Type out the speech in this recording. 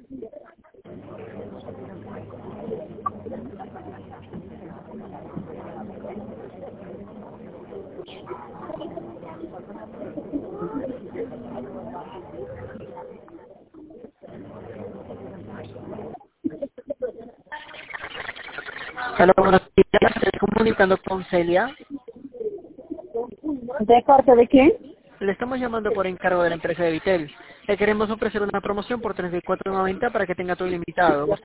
Hola, buenos días. Estoy comunicando con Celia. ¿De parte de quién? Le estamos llamando por encargo de la empresa de Vitel. Le queremos ofrecer una promoción por $34.90 para que tenga todo ilimitado.